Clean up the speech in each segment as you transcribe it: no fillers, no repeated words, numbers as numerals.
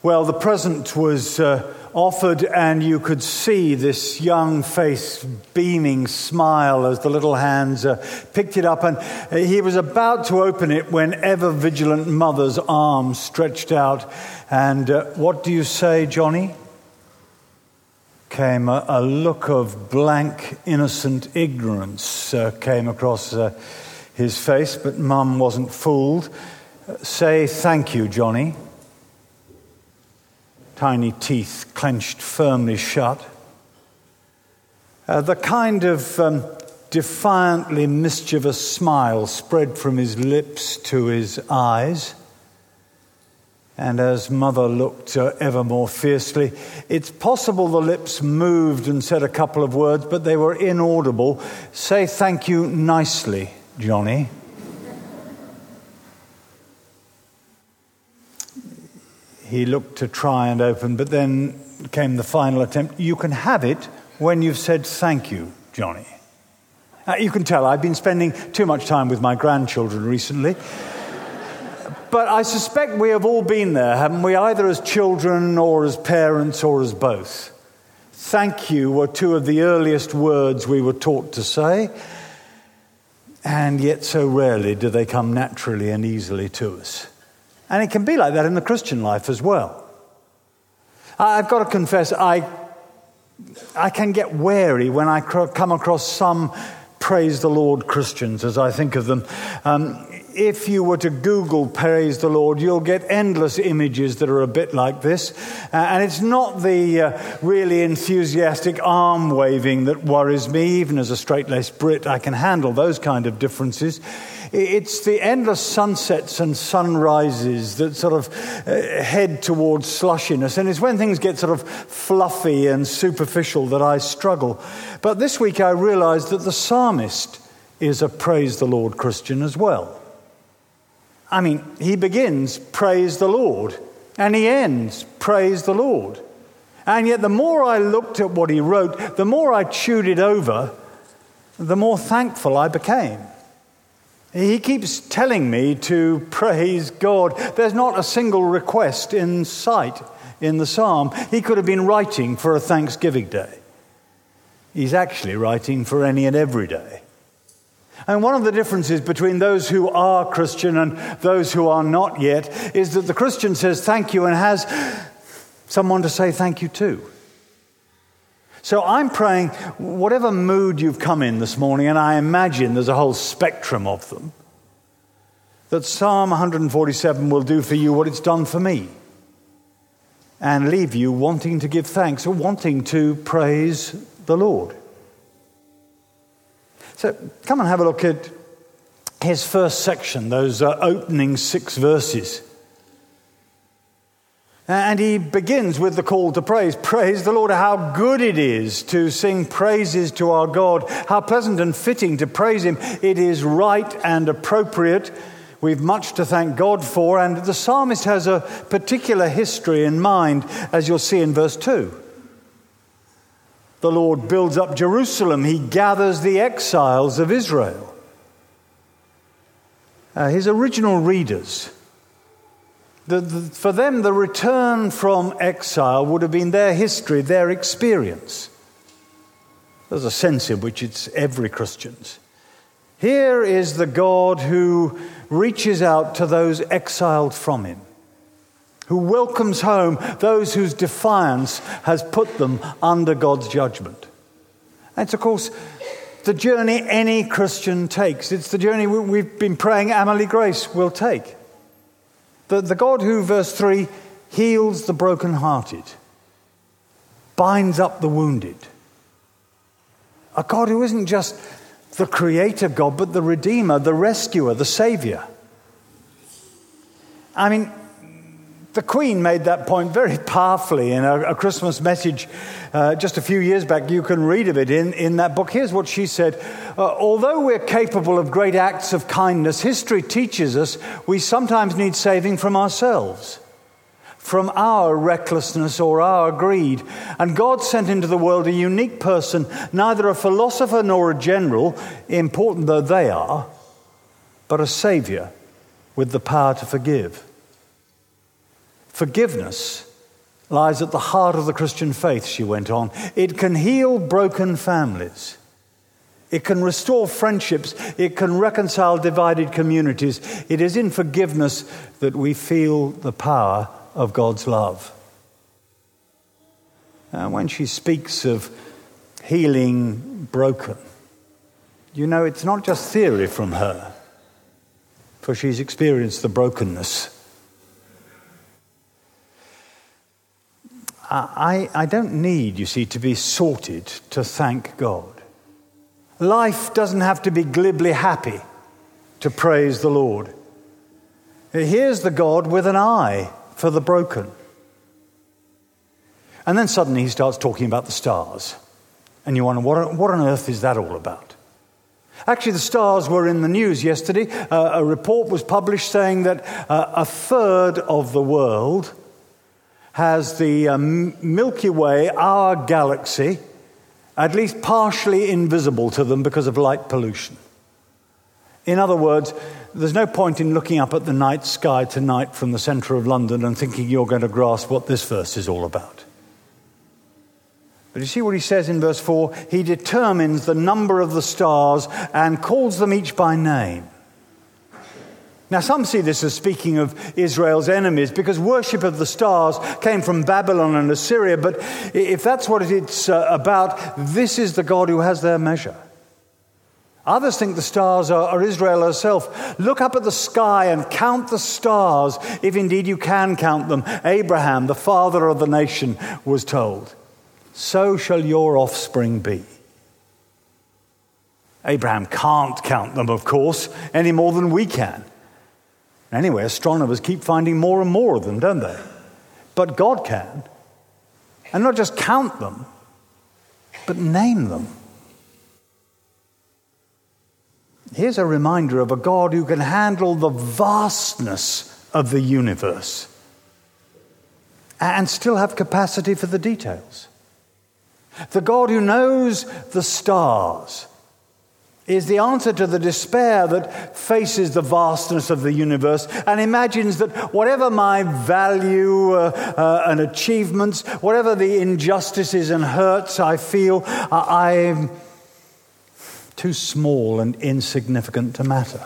Well, the present was offered, and you could see this young face beaming smile as the little hands picked it up, and he was about to open it when ever-vigilant mother's arms stretched out. And what do you say, Johnny? Came a look of blank, innocent ignorance came across his face, but Mum wasn't fooled. Say thank you, Johnny. Tiny teeth clenched firmly shut. The kind of defiantly mischievous smile spread from his lips to his eyes. And as Mother looked ever more fiercely, it's possible the lips moved and said a couple of words, but they were inaudible. Say thank you nicely, Johnny. He looked to try and open, but then came the final attempt. You can have it when you've said thank you, Johnny. You can tell I've been spending too much time with my grandchildren recently. But I suspect we have all been there, haven't we? Either as children or as parents or as both. Thank you were two of the earliest words we were taught to say. And yet so rarely do they come naturally and easily to us. And it can be like that in the Christian life as well. I've got to confess, I can get wary when I come across some praise the Lord Christians, as I think of them. If you were to Google praise the Lord, you'll get endless images that are a bit like this. And it's not the really enthusiastic arm waving that worries me. Even as a straight-laced Brit, I can handle those kind of differences. It's the endless sunsets and sunrises that sort of head towards slushiness. And it's when things get sort of fluffy and superficial that I struggle. But this week I realized that the psalmist is a praise the Lord Christian as well. I mean, he begins, praise the Lord, and he ends, praise the Lord. And yet the more I looked at what he wrote, the more I chewed it over, the more thankful I became. He keeps telling me to praise God. There's not a single request in sight in the psalm. He could have been writing for a Thanksgiving day. He's actually writing for any and every day. And one of the differences between those who are Christian and those who are not yet is that the Christian says thank you and has someone to say thank you to. So I'm praying, whatever mood you've come in this morning, and I imagine there's a whole spectrum of them, that Psalm 147 will do for you what it's done for me and leave you wanting to give thanks or wanting to praise the Lord. So come and have a look at his first section, those opening 6 verses. And he begins with the call to praise. Praise the Lord, how good it is to sing praises to our God. How pleasant and fitting to praise him. It is right and appropriate. We've much to thank God for. And the psalmist has a particular history in mind, as you'll see in verse 2. The Lord builds up Jerusalem. He gathers the exiles of Israel. His original readers, for them, the return from exile would have been their history, their experience. There's a sense in which it's every Christian's. Here is the God who reaches out to those exiled from him, who welcomes home those whose defiance has put them under God's judgment. And it's, of course, the journey any Christian takes. It's the journey we've been praying Amelie Grace will take. The God who, verse 3, heals the brokenhearted, binds up the wounded. A God who isn't just the creator God, but the Redeemer, the Rescuer, the Savior. I mean, the Queen made that point very powerfully in a Christmas message just a few years back. You can read of it in that book. Here's what she said. Although we're capable of great acts of kindness, history teaches us we sometimes need saving from ourselves, from our recklessness or our greed. And God sent into the world a unique person, neither a philosopher nor a general, important though they are, but a Savior with the power to forgive. Forgiveness lies at the heart of the Christian faith, she went on. It can heal broken families. It can restore friendships. It can reconcile divided communities. It is in forgiveness that we feel the power of God's love. And when she speaks of healing broken, you know, it's not just theory from her, for she's experienced the brokenness. I don't need, you see, to be sorted to thank God. Life doesn't have to be glibly happy to praise the Lord. Here's the God with an eye for the broken. And then suddenly he starts talking about the stars. And you wonder, what on earth is that all about? Actually, the stars were in the news yesterday. A report was published saying that a third of the world has the Milky Way, our galaxy, at least partially invisible to them because of light pollution. In other words, there's no point in looking up at the night sky tonight from the centre of London and thinking you're going to grasp what this verse is all about. But you see what he says in verse 4? He determines the number of the stars and calls them each by name. Now, some see this as speaking of Israel's enemies because worship of the stars came from Babylon and Assyria. But if that's what it's about, this is the God who has their measure. Others think the stars are Israel herself. Look up at the sky and count the stars, if indeed you can count them. Abraham, the father of the nation, was told, so shall your offspring be. Abraham can't count them, of course, any more than we can. Anyway, astronomers keep finding more and more of them, don't they? But God can. And not just count them, but name them. Here's a reminder of a God who can handle the vastness of the universe and still have capacity for the details. The God who knows the stars is the answer to the despair that faces the vastness of the universe and imagines that whatever my value and achievements, whatever the injustices and hurts I feel, I'm too small and insignificant to matter.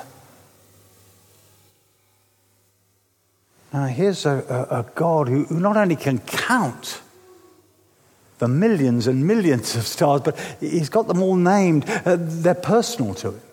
Now here's a God who not only can count the millions and millions of stars, but he's got them all named. They're personal to him.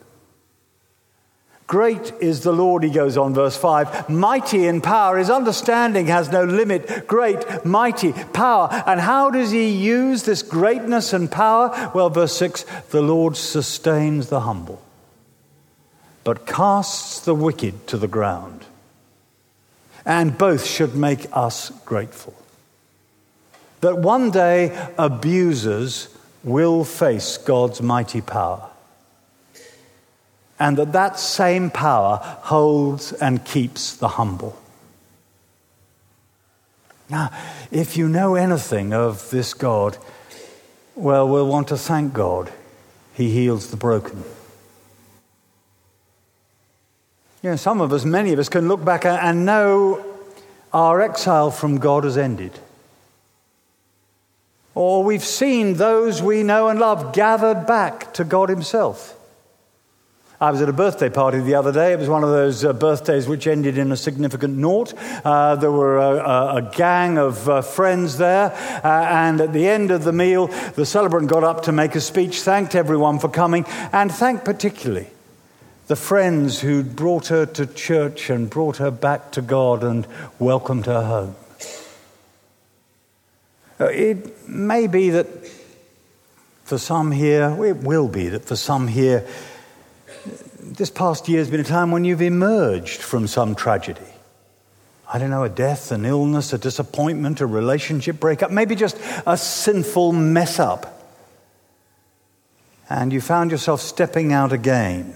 Great is the Lord, he goes on, verse 5, mighty in power. His understanding has no limit. Great, mighty, power. And how does he use this greatness and power? Well, verse 6, the Lord sustains the humble, but casts the wicked to the ground. And both should make us grateful. That one day abusers will face God's mighty power. And that same power holds and keeps the humble. Now, if you know anything of this God, well, we'll want to thank God. He heals the broken. You know, some of us, many of us, can look back and know our exile from God has ended. Or we've seen those we know and love gathered back to God himself. I was at a birthday party the other day. It was one of those birthdays which ended in a significant naught. There were a gang of friends there. And at the end of the meal, the celebrant got up to make a speech, thanked everyone for coming, and thanked particularly the friends who'd brought her to church and brought her back to God and welcomed her home. It may be that for some here, it will be that for some here, this past year has been a time when you've emerged from some tragedy. I don't know, a death, an illness, a disappointment, a relationship breakup, maybe just a sinful mess up. And you found yourself stepping out again,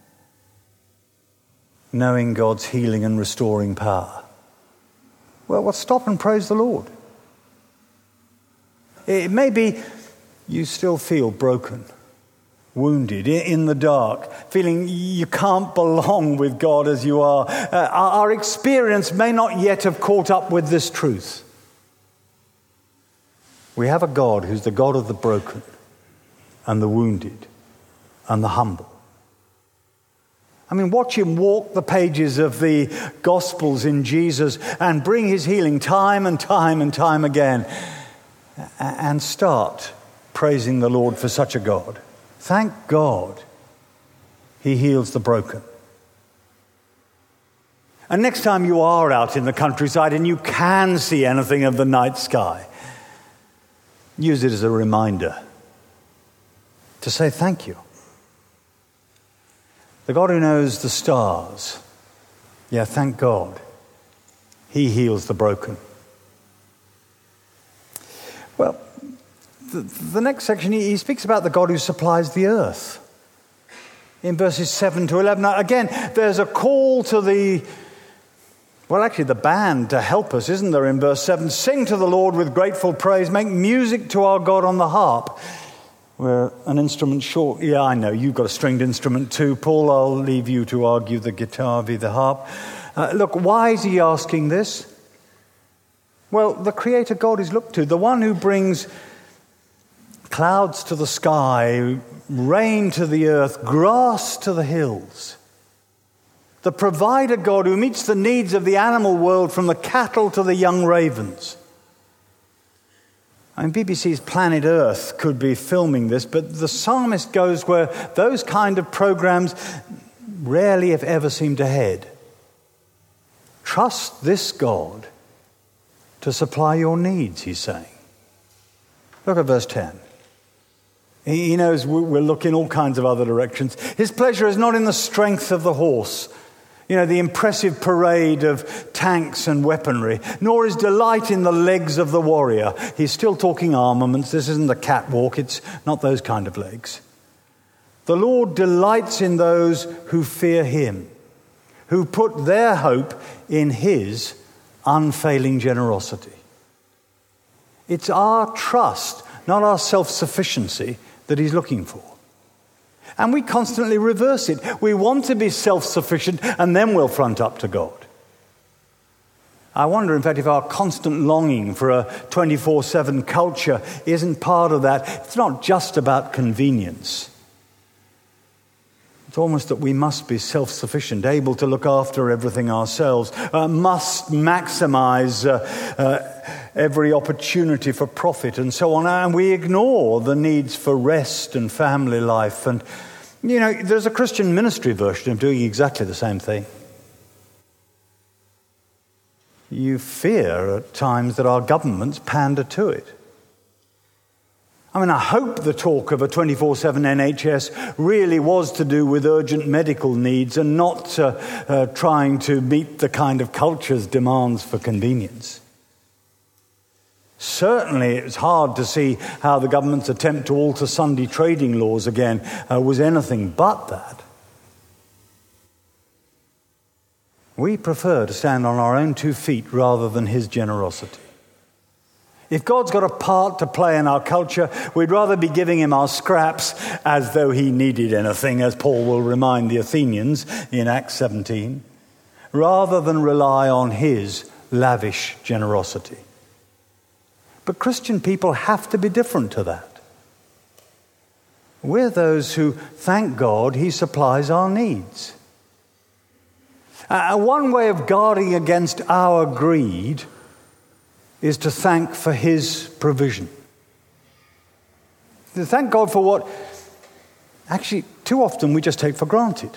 knowing God's healing and restoring power. Well, stop and praise the Lord. It may be you still feel broken, wounded, in the dark, feeling you can't belong with God as you are. Our experience may not yet have caught up with this truth. We have a God who's the God of the broken and the wounded and the humble. I mean, watch him walk the pages of the Gospels in Jesus and bring his healing time and time and time again, and start praising the Lord for such a God. Thank God he heals the broken. And next time you are out in the countryside and you can see anything of the night sky, use it as a reminder to say thank you. The God who knows the stars, thank God, he heals the broken. Well, the next section, he speaks about the God who supplies the earth. In verses 7 to 11, now, again, there's a call to the band to help us, isn't there, in verse 7? Sing to the Lord with grateful praise, make music to our God on the harp. We're an instrument short. Yeah, I know, you've got a stringed instrument too. Paul, I'll leave you to argue the guitar v. the harp. Look, why is he asking this? Well, the Creator God is looked to, the one who brings clouds to the sky, rain to the earth, grass to the hills. The provider God who meets the needs of the animal world, from the cattle to the young ravens. I mean, BBC's Planet Earth could be filming this, but the psalmist goes where those kind of programs rarely, if ever, seem to head. Trust this God to supply your needs, he's saying. Look at verse 10. He knows we'll look in all kinds of other directions. His pleasure is not in the strength of the horse, the impressive parade of tanks and weaponry, nor his delight in the legs of the warrior. He's still talking armaments. This isn't a catwalk. It's not those kind of legs. The Lord delights in those who fear him, who put their hope in his unfailing generosity. It's our trust, not our self-sufficiency, that he's looking for. And we constantly reverse it. We want to be self-sufficient, and then we'll front up to God. I wonder, in fact, if our constant longing for a 24/7 culture isn't part of that. It's not just about convenience. It's almost that we must be self-sufficient, able to look after everything ourselves, must maximize every opportunity for profit and so on. And we ignore the needs for rest and family life. And, there's a Christian ministry version of doing exactly the same thing. You fear at times that our governments pander to it. I hope the talk of a 24/7 NHS really was to do with urgent medical needs and not trying to meet the kind of culture's demands for convenience. Certainly it's hard to see how the government's attempt to alter Sunday trading laws again was anything but that. We prefer to stand on our own 2 feet rather than his generosity. If God's got a part to play in our culture, we'd rather be giving him our scraps as though he needed anything, as Paul will remind the Athenians in Acts 17, rather than rely on his lavish generosity. But Christian people have to be different to that. We're those who thank God he supplies our needs. One way of guarding against our greed is to thank for his provision. To thank God for what, actually, too often we just take for granted.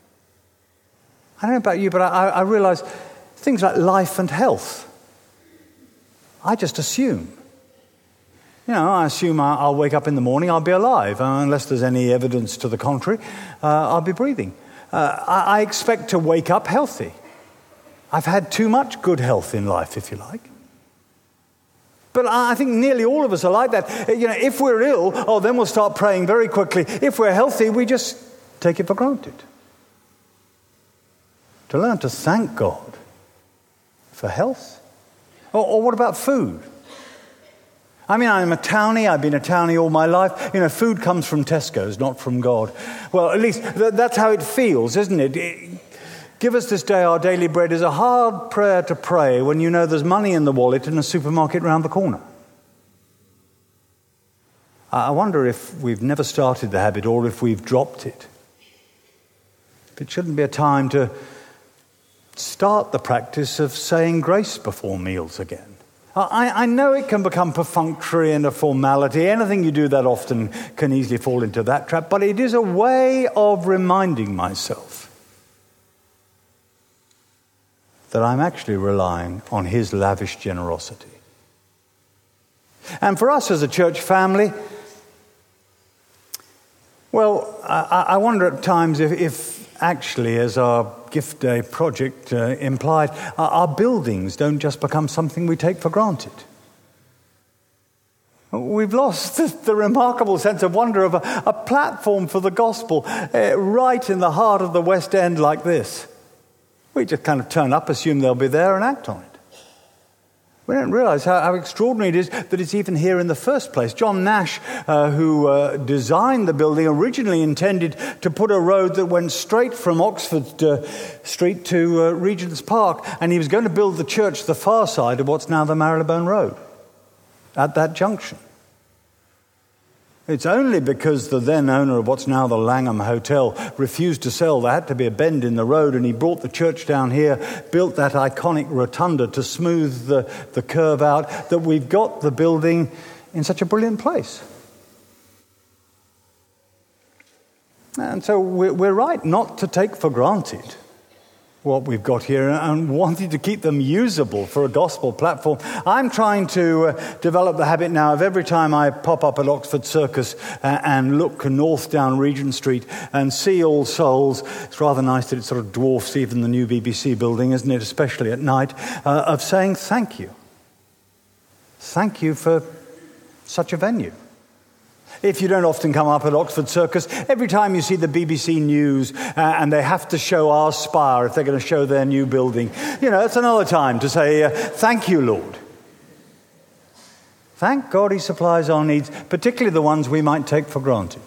I don't know about you, but I realize things like life and health, I just assume. I assume I'll wake up in the morning, I'll be alive. Unless there's any evidence to the contrary, I'll be breathing. I expect to wake up healthy. I've had too much good health in life, if you like. But I think nearly all of us are like that. If we're ill, then we'll start praying very quickly. If we're healthy, we just take it for granted. To learn to thank God for health. Or what about food? I'm a townie. I've been a townie all my life. Food comes from Tesco's, not from God. Well, at least that's how it feels, isn't it? Give us this day our daily bread is a hard prayer to pray when you know there's money in the wallet in a supermarket round the corner. I wonder if we've never started the habit or if we've dropped it. It shouldn't be a time to start the practice of saying grace before meals again. I know it can become perfunctory and a formality. Anything you do that often can easily fall into that trap, but it is a way of reminding myself that I'm actually relying on his lavish generosity. And for us as a church family, well, I wonder at times if actually, as our Gift Day project implied, our buildings don't just become something we take for granted. We've lost the remarkable sense of wonder of a platform for the gospel right in the heart of the West End like this. We just kind of turn up, assume they'll be there, and act on it. We don't realize how extraordinary it is that it's even here in the first place. John Nash, who designed the building, originally intended to put a road that went straight from Oxford Street to Regent's Park, and he was going to build the church the far side of what's now the Marylebone Road, at that junction. It's only because the then owner of what's now the Langham Hotel refused to sell. There had to be a bend in the road, and he brought the church down here, built that iconic rotunda to smooth the curve out, that we've got the building in such a brilliant place. And so we're right not to take for granted what we've got here and wanting to keep them usable for a gospel platform. I'm trying to develop the habit now of every time I pop up at Oxford Circus and look north down Regent Street and see All Souls. It's rather nice that it sort of dwarfs even the new BBC building, isn't it, especially at night, of saying thank you. Thank you for such a venue. If you don't often come up at Oxford Circus, every time you see the BBC News and they have to show our spire if they're going to show their new building, it's another time to say, thank you, Lord. Thank God he supplies our needs, particularly the ones we might take for granted.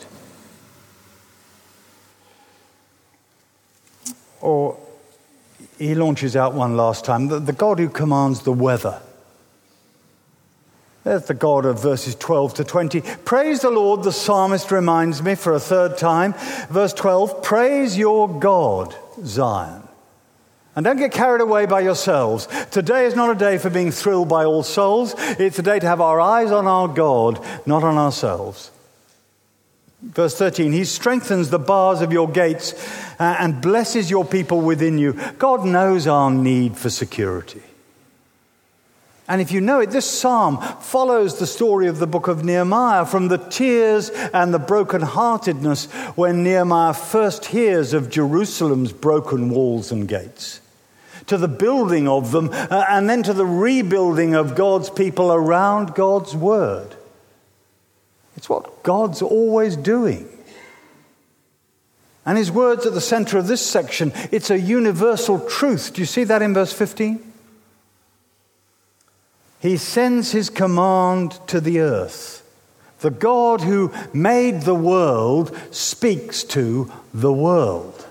Or he launches out one last time, the God who commands the weather. There's the God of verses 12 to 20. Praise the Lord, the psalmist reminds me for a third time. Verse 12, praise your God, Zion. And don't get carried away by yourselves. Today is not a day for being thrilled by all souls. It's a day to have our eyes on our God, not on ourselves. Verse 13, he strengthens the bars of your gates and blesses your people within you. God knows our need for security. And if you know it, this psalm follows the story of the book of Nehemiah, from the tears and the brokenheartedness when Nehemiah first hears of Jerusalem's broken walls and gates, to the building of them, and then to the rebuilding of God's people around God's word. It's what God's always doing. And his word's at the center of this section. It's a universal truth. Do you see that in verse 15? He sends his command to the earth. The God who made the world speaks to the world.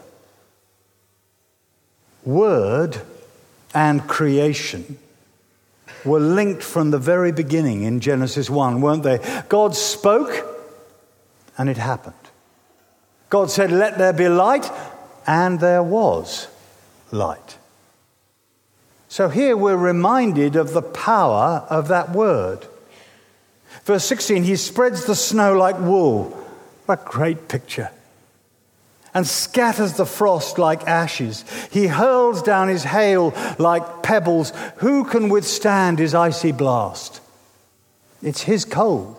Word and creation were linked from the very beginning in Genesis 1, weren't they? God spoke, and it happened. God said, let there be light, and there was light. So here we're reminded of the power of that word. Verse 16, he spreads the snow like wool. What a great picture. And scatters the frost like ashes. He hurls down his hail like pebbles. Who can withstand his icy blast? It's his cold.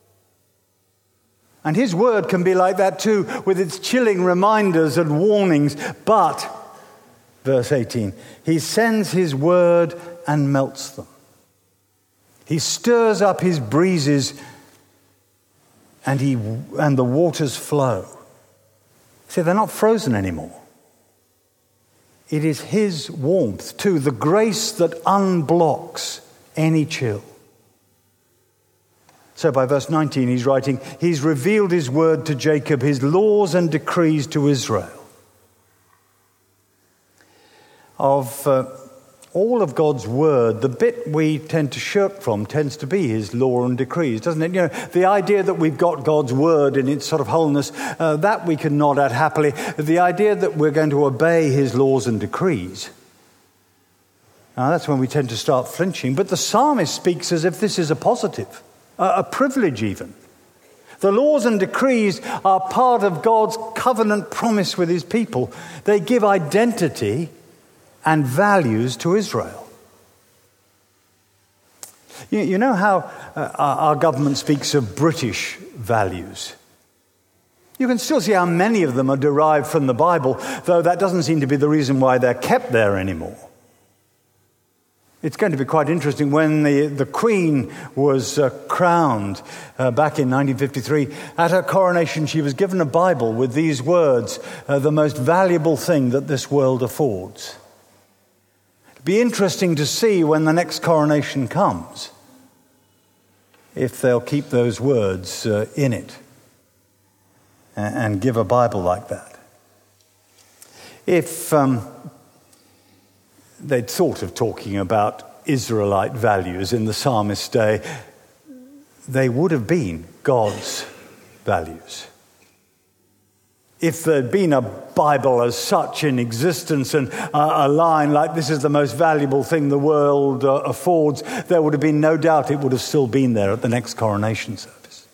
And his word can be like that too, with its chilling reminders and warnings. But, verse 18, he sends his word and melts them. He stirs up his breezes and the waters flow. See, they're not frozen anymore. It is his warmth too, the grace that unblocks any chill. So by verse 19 he's writing, he's revealed his word to Jacob, his laws and decrees to Israel. Of all of God's word, the bit we tend to shirk from tends to be his law and decrees, doesn't it? The idea that we've got God's word in its sort of wholeness, that we can nod at happily. The idea that we're going to obey his laws and decrees, now that's when we tend to start flinching. But the psalmist speaks as if this is a positive, a privilege even. The laws and decrees are part of God's covenant promise with his people. They give identity and values to Israel. You know how our government speaks of British values? You can still see how many of them are derived from the Bible, though that doesn't seem to be the reason why they're kept there anymore. It's going to be quite interesting when the Queen was crowned back in 1953. At her coronation, she was given a Bible with these words, the most valuable thing that this world affords. It'll be interesting to see when the next coronation comes, if they'll keep those words in it and give a Bible like that. If they'd thought of talking about Israelite values in the psalmist's day, they would have been God's values. If there'd been a Bible as such in existence and a line like this is the most valuable thing the world affords, there would have been no doubt it would have still been there at the next coronation service.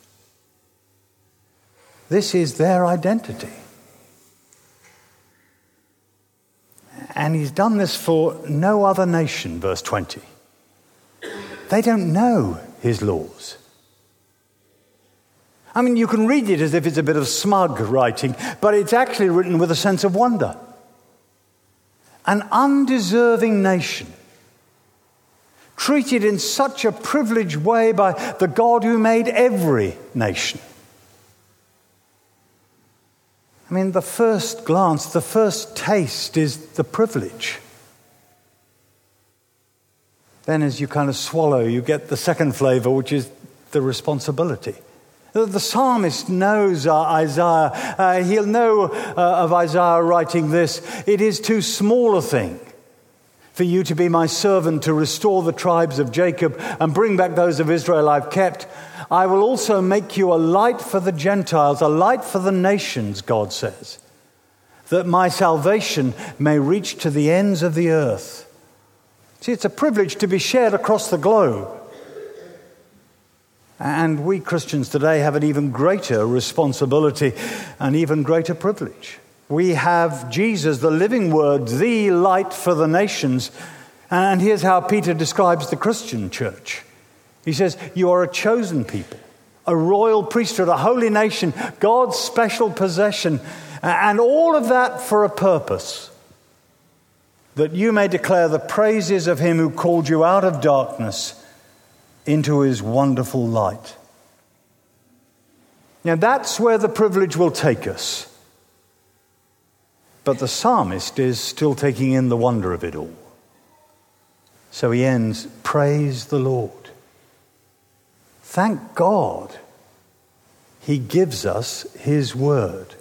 This is their identity. And he's done this for no other nation, verse 20. They don't know his laws. I mean, you can read it as if it's a bit of smug writing, but it's actually written with a sense of wonder. An undeserving nation, treated in such a privileged way by the God who made every nation. I mean, the first glance, the first taste is the privilege. Then as you kind of swallow, you get the second flavor, which is the responsibility. The psalmist knows Isaiah. He'll know of Isaiah writing this, "It is too small a thing for you to be my servant to restore the tribes of Jacob and bring back those of Israel I've kept. I will also make you a light for the Gentiles, a light for the nations," God says, "that my salvation may reach to the ends of the earth." See, it's a privilege to be shared across the globe. And we Christians today have an even greater responsibility, an even greater privilege. We have Jesus, the living word, the light for the nations. And here's how Peter describes the Christian church. He says, "You are a chosen people, a royal priesthood, a holy nation, God's special possession, and all of that for a purpose, that you may declare the praises of him who called you out of darkness into his wonderful light." Now that's where the privilege will take us. But the psalmist is still taking in the wonder of it all. So he ends, "Praise the Lord." Thank God he gives us his word.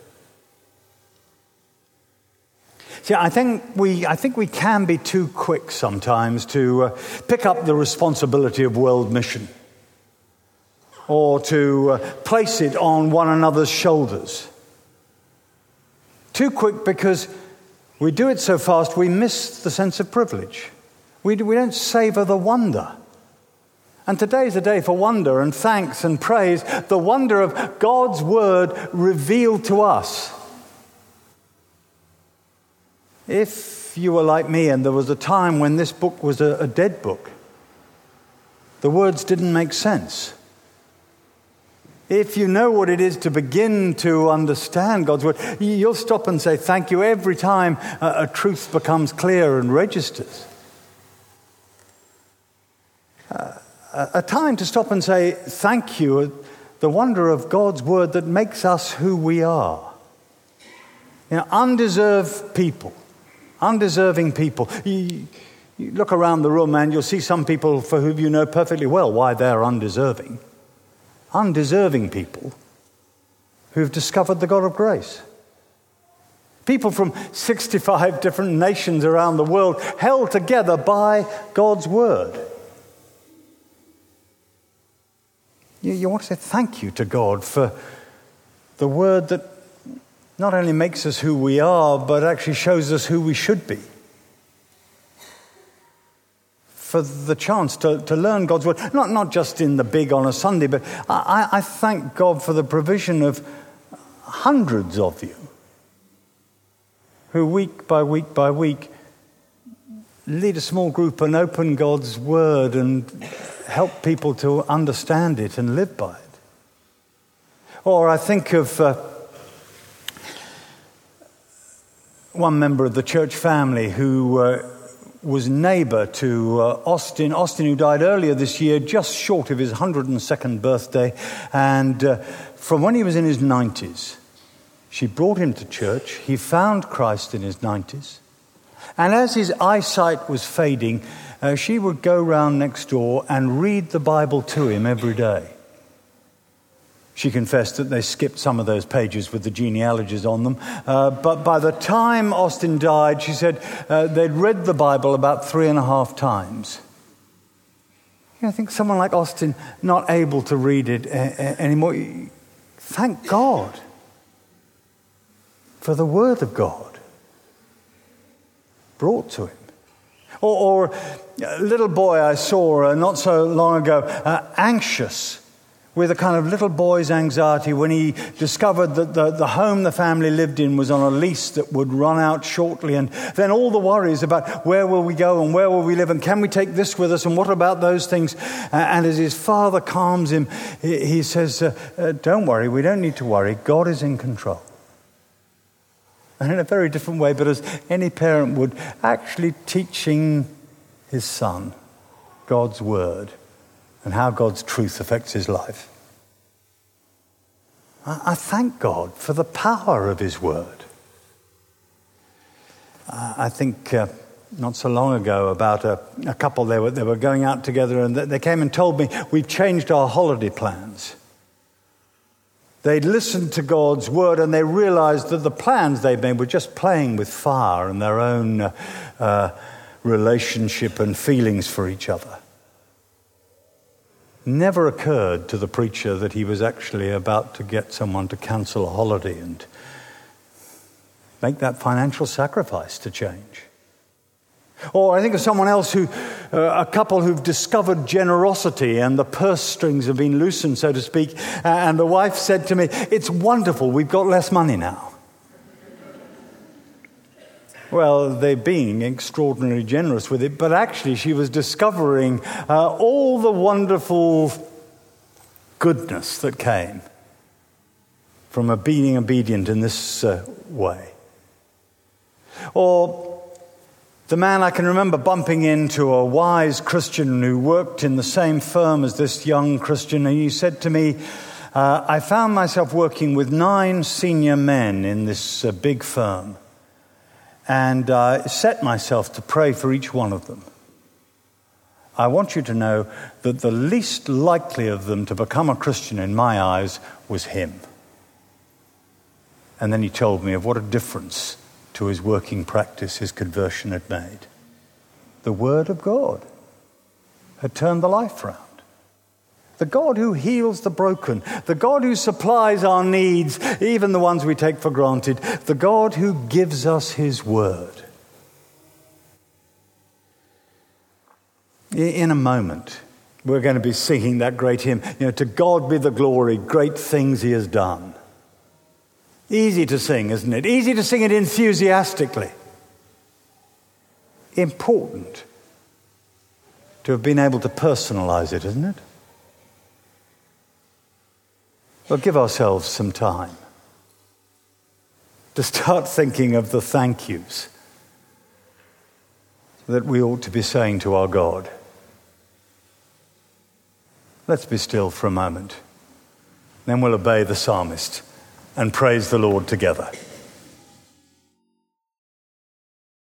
See, I think we can be too quick sometimes to pick up the responsibility of world mission or to place it on one another's shoulders. Too quick because we do it so fast we miss the sense of privilege. We don't savor the wonder. And today's a day for wonder and thanks and praise, the wonder of God's word revealed to us. If you were like me and there was a time when this book was a dead book, the words didn't make sense. If you know what it is to begin to understand God's word, you'll stop and say thank you every time a truth becomes clear and registers. A time to stop and say thank you, the wonder of God's word that makes us who we are. Undeserving people. You look around the room and you'll see some people for whom you know perfectly well why they're undeserving. Undeserving people who've discovered the God of grace. People from 65 different nations around the world held together by God's word. You want to say thank you to God for the word that not only makes us who we are, but actually shows us who we should be. For the chance to learn God's word, not just in the big on a Sunday, but I thank God for the provision of hundreds of you who week by week by week lead a small group and open God's word and help people to understand it and live by it. Or I think of one member of the church family who was neighbour to Austin, who died earlier this year, just short of his 102nd birthday. And from when he was in his 90s, she brought him to church. He found Christ in his 90s. And as his eyesight was fading, she would go round next door and read the Bible to him every day. She confessed that they skipped some of those pages with the genealogies on them. But by the time Austin died, she said they'd read the Bible about 3.5 times. I think someone like Austin, not able to read it anymore. Thank God for the Word of God brought to him. Or a little boy I saw not so long ago, anxious, with a kind of little boy's anxiety when he discovered that the home the family lived in was on a lease that would run out shortly, and then all the worries about where will we go and where will we live and can we take this with us and what about those things. And as his father calms him, he says, don't worry, we don't need to worry, God is in control. And in a very different way, but as any parent would, actually teaching his son God's word and how God's truth affects his life. I thank God for the power of his word. I think not so long ago about a couple, they were going out together and they came and told me, we've changed our holiday plans. They'd listened to God's word and they realized that the plans they'd made were just playing with fire and their own relationship and feelings for each other. Never occurred to the preacher that he was actually about to get someone to cancel a holiday and make that financial sacrifice to change. Or I think of someone else a couple who've discovered generosity and the purse strings have been loosened, so to speak, and the wife said to me, it's wonderful, we've got less money now. Well, they're being extraordinarily generous with it, but actually she was discovering all the wonderful goodness that came from being obedient in this way. Or the man I can remember bumping into, a wise Christian who worked in the same firm as this young Christian, and he said to me, I found myself working with 9 senior men in this big firm, and I set myself to pray for each one of them. I want you to know that the least likely of them to become a Christian in my eyes was him. And then he told me of what a difference to his working practice his conversion had made. The Word of God had turned the life round. The God who heals the broken, the God who supplies our needs, even the ones we take for granted, the God who gives us his Word. In a moment, we're going to be singing that great hymn, to God be the glory, great things he has done. Easy to sing, isn't it? Easy to sing it enthusiastically. Important to have been able to personalize it, isn't it? Well, give ourselves some time to start thinking of the thank yous that we ought to be saying to our God. Let's be still for a moment. Then we'll obey the psalmist and praise the Lord together.